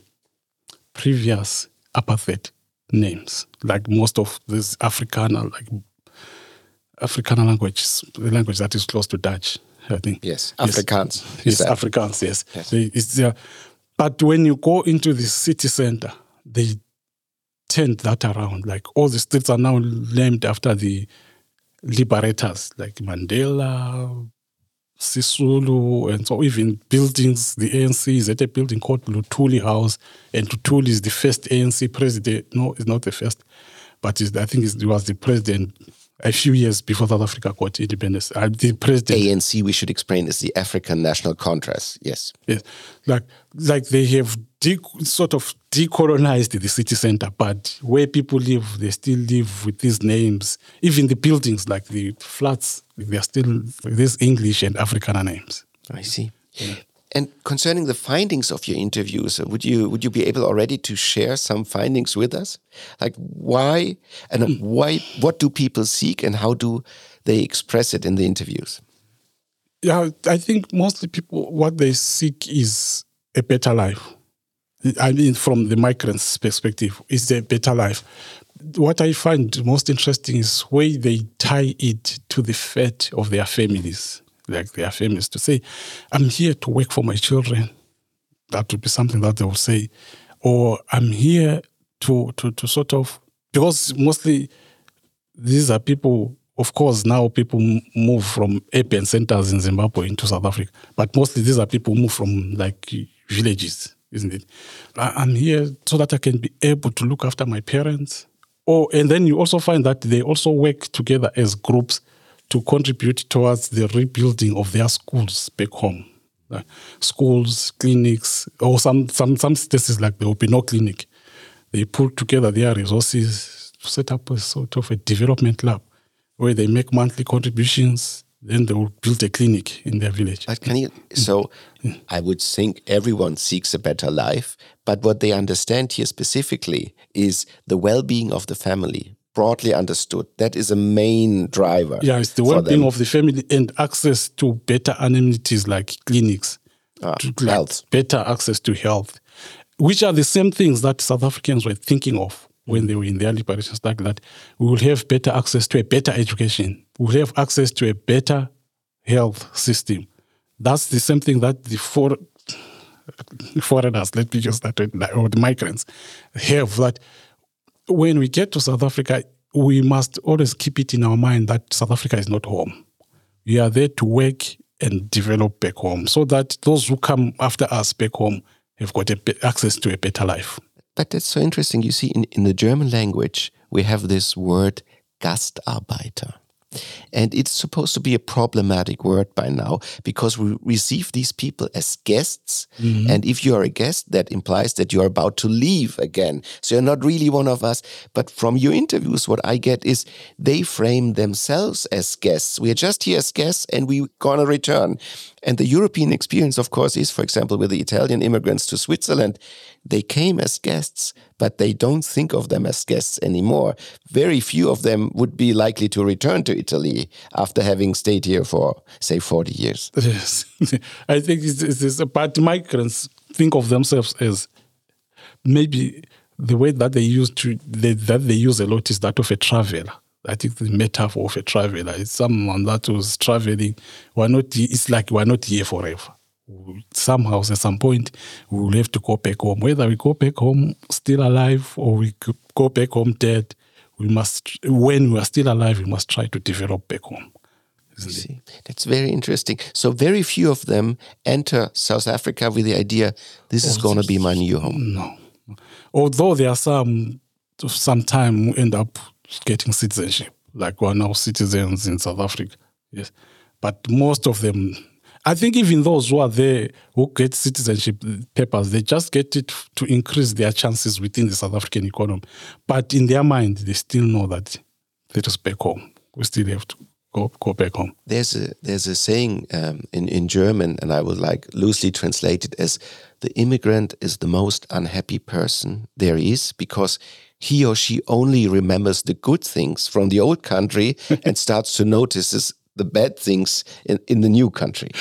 previous apartheid names, like most of this Afrikaner, like Afrikaner language, the language that is close to Dutch, I think. Yes, Afrikaans. Yes, yes Afrikaans, yes. yes. They, it's there. But when you go into the city center, they turned that around. Like all the streets are now named after the liberators, like Mandela, Sisulu, and so even buildings, the A N C is at a building called Luthuli House, and Luthuli is the first A N C president. No, it's not the first, but I think it was the president a few years before South Africa got independence. Uh, the president, A N C, we should explain, is the African National Congress. Yes. Yes, like like they have de- sort of decolonized the city center, but where people live, they still live with these names. Even the buildings, like the flats, they are still these English and Afrikaner names. I see. Yeah. And concerning the findings of your interviews, would you would you be able already to share some findings with us? Like why and mm. why? What do people seek, and how do they express it in the interviews? Yeah, I think mostly people, what they seek is a better life. I mean, from the migrants' perspective, is a better life. What I find most interesting is where they tie it to the fate of their families. Like their families to say, I'm here to work for my children. That would be something that they will say. Or I'm here to, to, to sort of, because mostly these are people, of course, now people move from urban centers in Zimbabwe into South Africa, but mostly these are people who move from like villages, isn't it? I'm here so that I can be able to look after my parents. Or, and then you also find that they also work together as groups to contribute towards the rebuilding of their schools back home. Like schools, clinics, or some, some, some places like there will be no clinic. They pull together their resources to set up a sort of a development lab where they make monthly contributions, then they will build a clinic in their village. But can you, so I would think everyone seeks a better life, but what they understand here specifically is the well-being of the family. Broadly understood, that is a main driver. Yeah, it's the well-being of the family and access to better amenities like clinics, ah, to like health, better access to health, which are the same things that South Africans were thinking of when they were in their liberations, like that. We will have better access to a better education. We will have access to a better health system. That's the same thing that the for, foreigners, let me just start with, or the migrants, have. That when we get to South Africa, we must always keep it in our mind that South Africa is not home. We are there to work and develop back home so that those who come after us back home have got a, access to a better life. But that's so interesting. You see, in, in the German language, we have this word Gastarbeiter. And it's supposed to be a problematic word by now because we receive these people as guests. Mm-hmm. And if you are a guest, that implies that you are about to leave again. So you're not really one of us. But from your interviews, what I get is they frame themselves as guests. We are just here as guests and we're going to return. And the European experience, of course, is, for example, with the Italian immigrants to Switzerland, they came as guests, but they don't think of them as guests anymore. Very few of them would be likely to return to Italy after having stayed here for, say, forty years. Yes. I think it's, it's about migrants think of themselves as maybe the way that they use to they, that they use a lot is that of a traveler. I think the metaphor of a traveler is someone that was traveling. We're not. It's like we're not here forever. Somehow, at some point, we will have to go back home. Whether we go back home still alive or we go back home dead, we must. When we are still alive, we must try to develop back home. See, that's very interesting. So very few of them enter South Africa with the idea, this is oh, going to be my new home. No. Although there are some, sometime who end up getting citizenship, like we're now citizens in South Africa. Yes. But most of them, I think even those who are there who get citizenship papers, they just get it to increase their chances within the South African economy. But in their mind, they still know that they just back home. We still have to go go back home. There's a there's a saying um, in in German, and I would like loosely translate it as the immigrant is the most unhappy person there is because he or she only remembers the good things from the old country and starts to notice the bad things in, in the new country.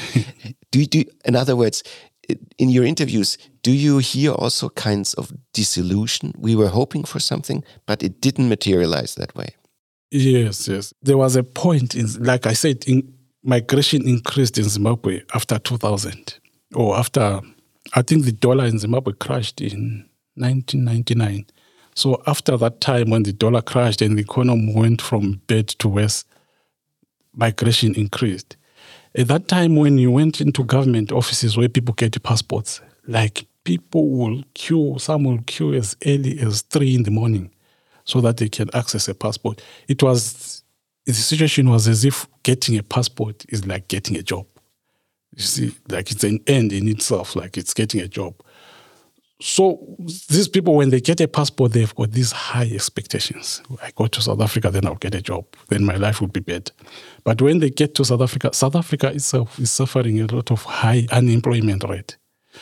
do you do? In other words, in your interviews, do you hear also kinds of disillusion? We were hoping for something, but it didn't materialize that way. Yes, yes. There was a point, in, like I said, in, migration increased in Zimbabwe after two thousand. Or after, I think the dollar in Zimbabwe crashed in nineteen ninety-nine. So after that time when the dollar crashed and the economy went from bad to worse, migration increased. At that time when you went into government offices where people get passports, like people will queue, some will queue as early as three in the morning so that they can access a passport. It was the situation was as if getting a passport is like getting a job. You see, like it's an end in itself, like it's getting a job. So these people, when they get a passport, they've got these high expectations. I go to South Africa, then I'll get a job. Then my life will be better. But when they get to South Africa, South Africa itself is suffering a lot of high unemployment rate.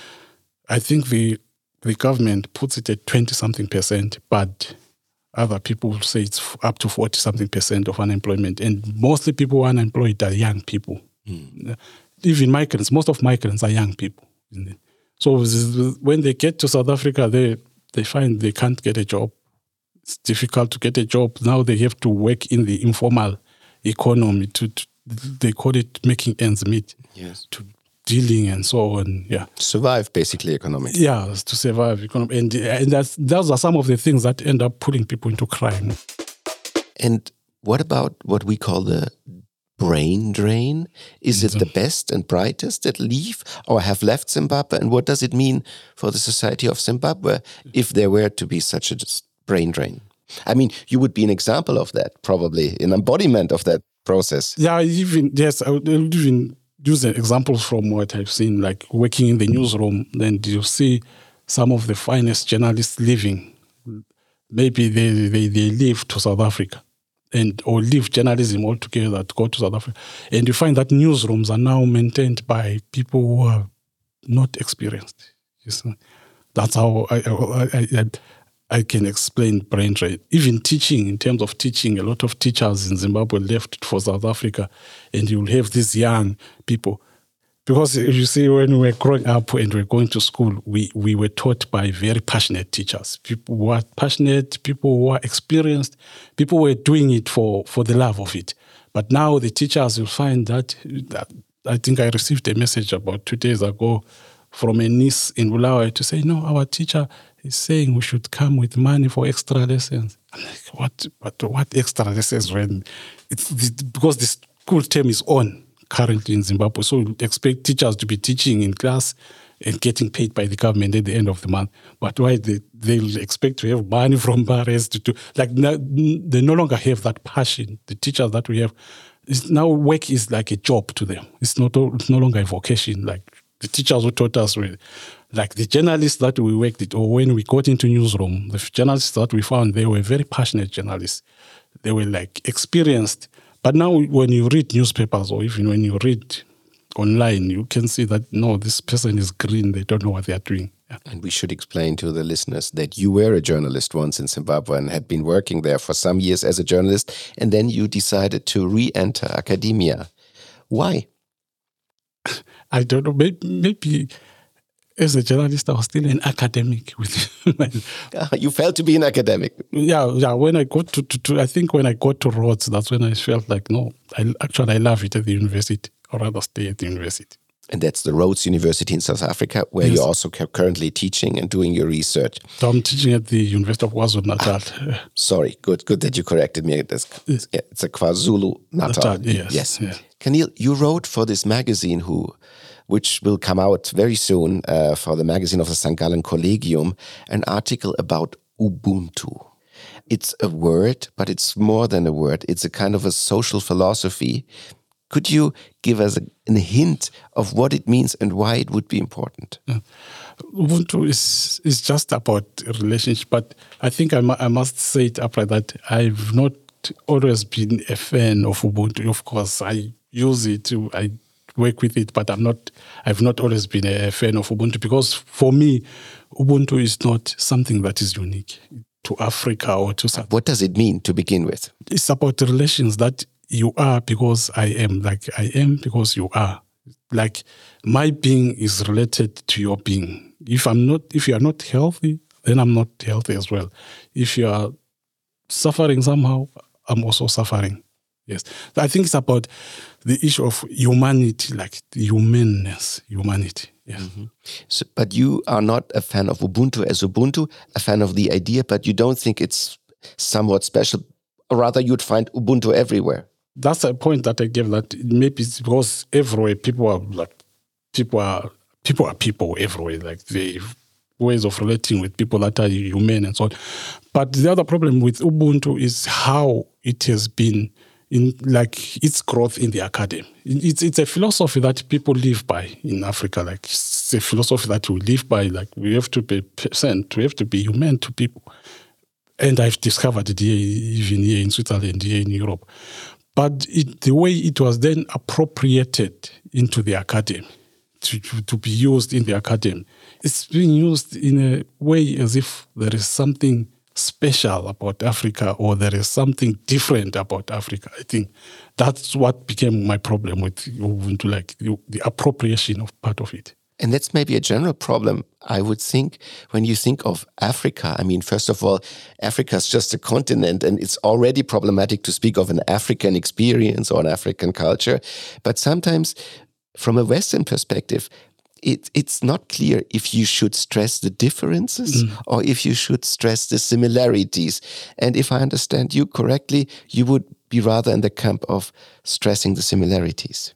I think the the government puts it at twenty-something percent, but other people will say it's up to forty-something percent of unemployment. And mostly people who are unemployed are young people. Mm. Even migrants, most of migrants are young people. So when they get to South Africa, they, they find they can't get a job. It's difficult to get a job. Now they have to work in the informal economy. To, to they call it making ends meet. Yes. To dealing and so on. Yeah. Survive, basically, economically. Yeah, to survive economy. And, and that's, those are some of the things that end up pulling people into crime. And what about what we call the brain drain? Is it the best and brightest that leave or have left Zimbabwe? And what does it mean for the society of Zimbabwe if there were to be such a brain drain? I mean, you would be an example of that, probably, an embodiment of that process. Yeah, even, yes, I would even use examples from what I've seen, like working in the newsroom. Then you see some of the finest journalists leaving. Maybe they, they, they leave to South Africa. And or leave journalism altogether to go to South Africa. And you find that newsrooms are now maintained by people who are not experienced. You see? That's how I, I, I, I can explain brain drain. Even teaching, in terms of teaching, a lot of teachers in Zimbabwe left for South Africa, and you'll have these young people. Because you see, when we were growing up and we were going to school, we, we were taught by very passionate teachers. People who are passionate, people who are experienced, people who were doing it for, for the love of it. But now the teachers, you'll find that, that, I think I received a message about two days ago from a niece in Bulawayo to say, no, our teacher is saying we should come with money for extra lessons. I'm like, what, what, what extra lessons when it's because the school term is on currently in Zimbabwe. So we expect teachers to be teaching in class and getting paid by the government at the end of the month. But why they, they'll expect to have money from Bares to do, like they no longer have that passion. The teachers that we have, it's now work is like a job to them. It's not it's no longer a vocation. Like the teachers who taught us, were, like the journalists that we worked with, or when we got into newsroom, the journalists that we found, they were very passionate journalists. They were like experienced. But now when you read newspapers or even when you read online, you can see that, no, this person is green. They don't know what they are doing. Yeah. And we should explain to the listeners that you were a journalist once in Zimbabwe and had been working there for some years as a journalist. And then you decided to re-enter academia. Why? I don't know. Maybe, maybe as a journalist, I was still an academic. With my, you felt to be an academic. Yeah, yeah. When I got to, to, to, I think when I got to Rhodes, that's when I felt like, no, I actually I love it at the university, or rather stay at the university. And that's the Rhodes University in South Africa, where yes. you're also currently teaching and doing your research. So I'm teaching at the University of KwaZulu-Natal. Ah, sorry, good, good that you corrected me. It's, yes. yeah, it's a KwaZulu-Natal. Yes. yes. yes. Kanil, you wrote for this magazine, who, which will come out very soon, uh, for the magazine of the Sankt Gallen Collegium, an article about Ubuntu. It's a word, but it's more than a word. It's a kind of a social philosophy. Could you give us a, a hint of what it means and why it would be important? Yeah. Ubuntu is is just about relationship, but I think I, mu I must say it upright that I've not always been a fan of Ubuntu. Of course, I use it, to, I work with it, but I'm not. I've not always been a fan of Ubuntu because for me, Ubuntu is not something that is unique to Africa or to South. What does it mean to begin with? It's about the relations that you are because I am, like I am because you are. Like my being is related to your being. If I'm not, if you are not healthy, then I'm not healthy as well. If you are suffering somehow, I'm also suffering. Yes. I think it's about the issue of humanity, like the humanness, humanity. Yeah. Mm-hmm. So, but you are not a fan of Ubuntu as Ubuntu, a fan of the idea, but you don't think it's somewhat special, or rather you'd find Ubuntu everywhere. That's a point that I gave, that maybe it's because everywhere people are like, people are, people are people everywhere, like the ways of relating with people that are human and so on. But the other problem with Ubuntu is how it has been in like its growth in the academy. It's it's a philosophy that people live by in Africa. Like it's a philosophy that we live by. Like we have to be present, we have to be human to people. And I've discovered it here, even here in Switzerland, here in Europe. But it, the way it was then appropriated into the academy, to, to, to be used in the academy, it's being used in a way as if there is something special about Africa or there is something different about Africa. I think that's what became my problem with Ubuntu, like the, the appropriation of part of it. And that's maybe a general problem, I would think, when you think of Africa. I mean, first of all, Africa is just a continent, and it's already problematic to speak of an African experience or an African culture. But sometimes, from a Western perspective, It, it's not clear if you should stress the differences mm. or if you should stress the similarities. And if I understand you correctly, you would be rather in the camp of stressing the similarities.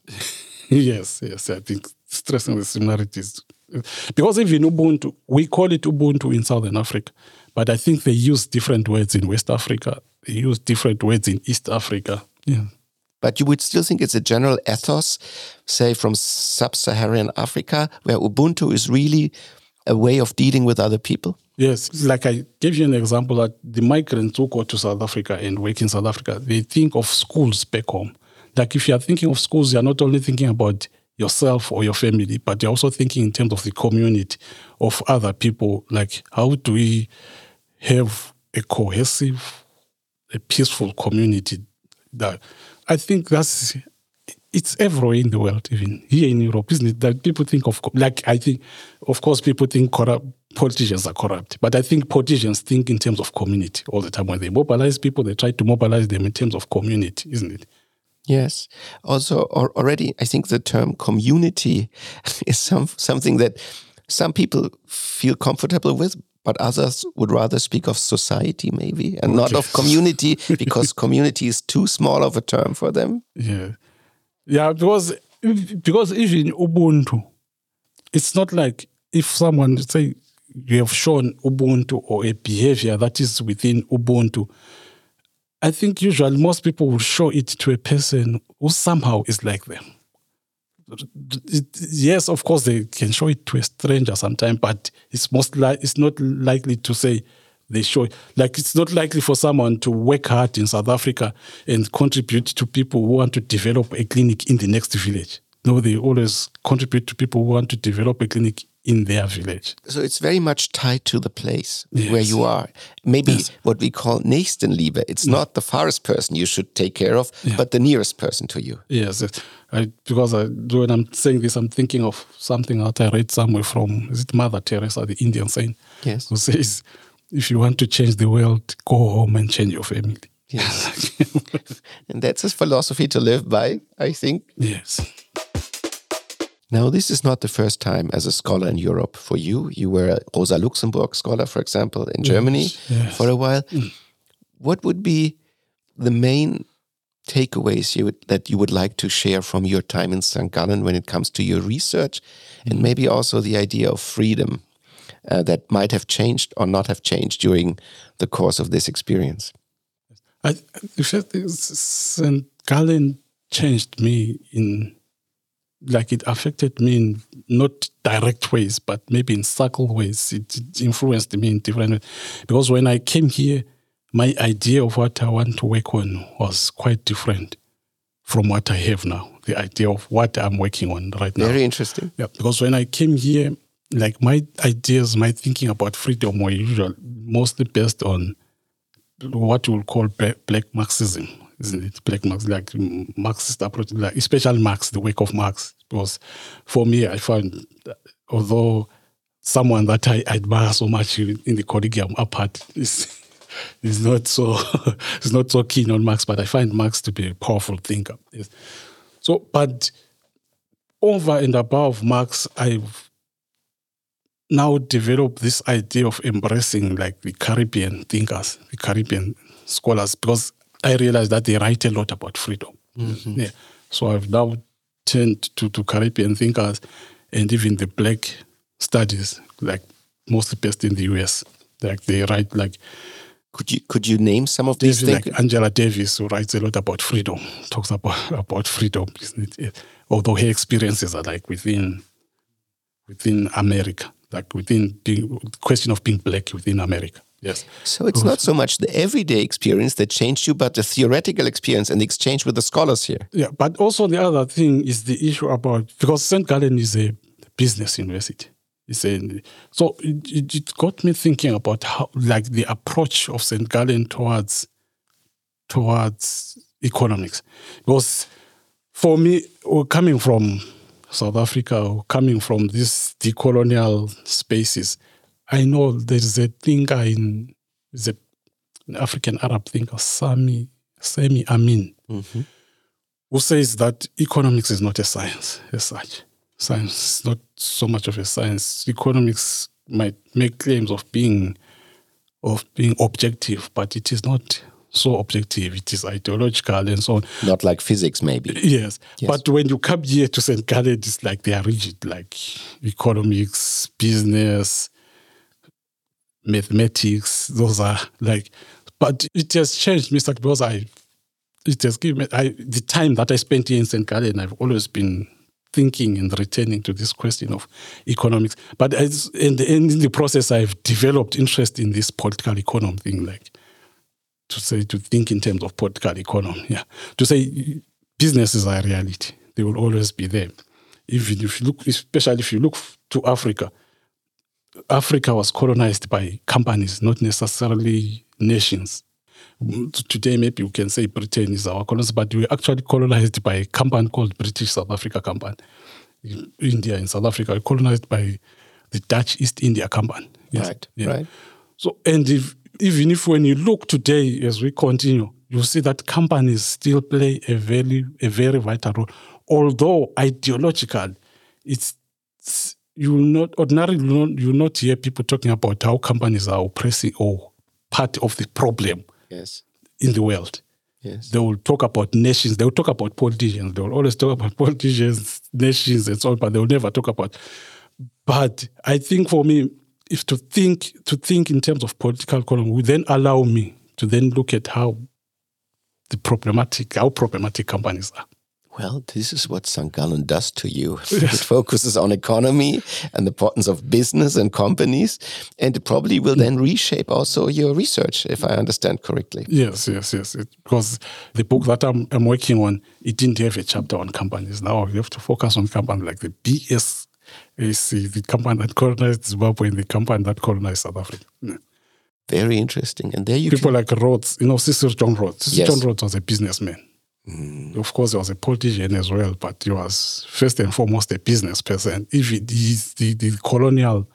Yes, yes, I think stressing the similarities. Because even Ubuntu, we call it Ubuntu in Southern Africa, but I think they use different words in West Africa. They use different words in East Africa. Yeah. But you would still think it's a general ethos, say from sub-Saharan Africa, where Ubuntu is really a way of dealing with other people? Yes, like I gave you an example that the migrants who go to South Africa and work in South Africa, they think of schools back home. Like if you are thinking of schools, you're not only thinking about yourself or your family, but you're also thinking in terms of the community of other people. Like how do we have a cohesive, a peaceful community that... I think that's, it's everywhere in the world, even here in Europe, isn't it? That people think of, like, I think, of course, people think corrupt, politicians are corrupt, but I think politicians think in terms of community all the time. When they mobilize people, they try to mobilize them in terms of community, isn't it? Yes. Also, or, already, I think the term community is some something that some people feel comfortable with, but others would rather speak of society maybe and okay. not of community because community is too small of a term for them. Yeah. Yeah, because, because even Ubuntu, it's not like if someone, say, you have shown Ubuntu or a behavior that is within Ubuntu, I think usually most people will show it to a person who somehow is like them. It, yes, of course, they can show it to a stranger sometime, but it's most li- it's not likely to say they show it. Like it's not likely for someone to work hard in South Africa and contribute to people who want to develop a clinic in the next village. No, they always contribute to people who want to develop a clinic in their village. So it's very much tied to the place yes. where you are. Maybe yes. what we call Nächstenliebe. It's yeah. not the farthest person you should take care of, yeah. but the nearest person to you. Yes, I, because I, when I'm saying this, I'm thinking of something that I read somewhere from, is it Mother Teresa, the Indian saint, yes. who says, if you want to change the world, go home and change your family. Yes. And that's a philosophy to live by, I think. Yes. Now, this is not the first time as a scholar in Europe for you. You were a Rosa Luxemburg scholar, for example, in Germany yes, yes. for a while. Mm. What would be the main takeaways you would, that you would like to share from your time in Sankt Gallen when it comes to your research mm. and maybe also the idea of freedom uh, that might have changed or not have changed during the course of this experience? I, Sankt Gallen changed me in... Like it affected me in not direct ways, but maybe in subtle ways. It, it influenced me in different ways. Because when I came here, my idea of what I want to work on was quite different from what I have now. The idea of what I'm working on right now. Very interesting. Yeah, because when I came here, like my ideas, my thinking about freedom were usually mostly based on what we will call black Marxism. Isn't it? Black Marx, like Marxist approach, like especially Marx, the work of Marx. Because for me, I found, although someone that I admire so much in the collegium apart is is not so is not so keen on Marx, but I find Marx to be a powerful thinker. Yes. So, but over and above Marx, I've now developed this idea of embracing like the Caribbean thinkers, the Caribbean scholars, because I realized that they write a lot about freedom. Mm-hmm. Yeah. So I've now turned to, to Caribbean thinkers and even the black studies, like mostly based in the U S. Like they write like Could you could you name some of these Davis, things? like Angela Davis, who writes a lot about freedom, talks about about freedom, isn't it? Although her experiences are like within within America, like within being question of being black within America. Yes. So it's not so much the everyday experience that changed you, but the theoretical experience and the exchange with the scholars here. Yeah, but also the other thing is the issue about, because Saint Gallen is a business university. It's a, so it, it, it got me thinking about how, like the approach of Saint Gallen towards towards economics. Because for me, coming from South Africa, or coming from these decolonial spaces, I know there's a thinker in, there's a, an African Arab thinker, Sami, Sami Amin, mm-hmm. who says that economics is not a science as such. Science is not so much of a science. Economics might make claims of being of being objective, but it is not so objective. It is ideological and so on. Not like physics, maybe. Yes. yes. But when you come here to Saint Gallen, it's like they are rigid, like economics, business, mathematics. Those are like, but it has changed, Mister because I, it has given me, I, the time that I spent here in Saint Gallen, I've always been thinking and returning to this question of economics. But as in the, in the process, I've developed interest in this political economy thing, like to say, to think in terms of political economy. Yeah. To say businesses are a reality. They will always be there. Even if you look, especially if you look to Africa, Africa was colonized by companies, not necessarily nations. Today, maybe you can say Britain is our colonizer, but we were actually colonized by a company called British South Africa Company. India and South Africa were colonized by the Dutch East India Company. Yes. Right, yeah. right. So, and if, even if when you look today, as we continue, you see that companies still play a very, a very vital role. Although ideological, it's, it's you will not ordinarily you will not hear people talking about how companies are oppressing or part of the problem. Yes. In the world. Yes. They will talk about nations. They will talk about politicians. They will always talk about politicians, nations, and so on, but they will never talk about. But I think for me, if to think to think in terms of political economy would then allow me to then look at how the problematic, how problematic companies are. Well, this is what Saint Gallen does to you. It focuses on economy and the importance of business and companies, and it probably will then reshape also your research, if I understand correctly. Yes, yes, yes. It, because the book that I'm, I'm working on, it didn't have a chapter on companies. Now we have to focus on companies like the B S A C, the company that colonized Zimbabwe and the company that colonized South Africa. Yeah. Very interesting. And there you People can... like Rhodes, you know, Cecil John Rhodes. Cecil Yes. John Rhodes was a businessman. Mm. Of course, he was a politician as well, but he was first and foremost a business person. If it is the, the colonial,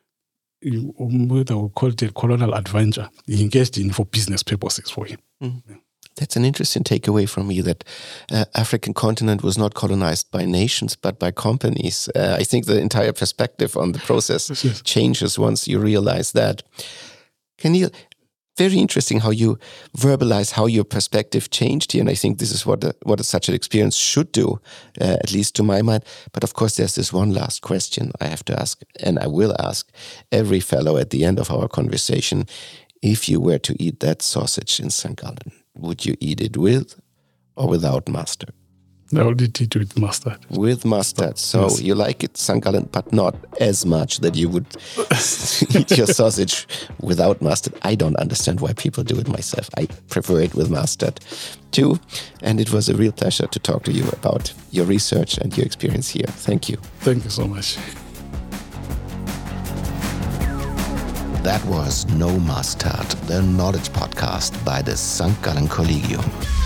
whether we call it a colonial adventure, he engaged in for business purposes for him. Mm. Yeah. That's an interesting takeaway from me, that uh, African continent was not colonized by nations, but by companies. Uh, I think the entire perspective on the process yes. changes once you realize that. Can you... Very interesting how you verbalize how your perspective changed here. And I think this is what a, what a, such an experience should do, uh, at least to my mind. But of course, there's this one last question I have to ask, and I will ask every fellow at the end of our conversation. If you were to eat that sausage in Saint Gallen, would you eat it with or without mustard? I would eat it with mustard. With mustard. So yes. You like it, Saint Gallen, but not as much that you would eat your sausage without mustard. I don't understand why people do it myself. I prefer it with mustard too. And it was a real pleasure to talk to you about your research and your experience here. Thank you. Thank you so much. That was No Mustard, the Knowledge Podcast by the Saint Gallen Collegium.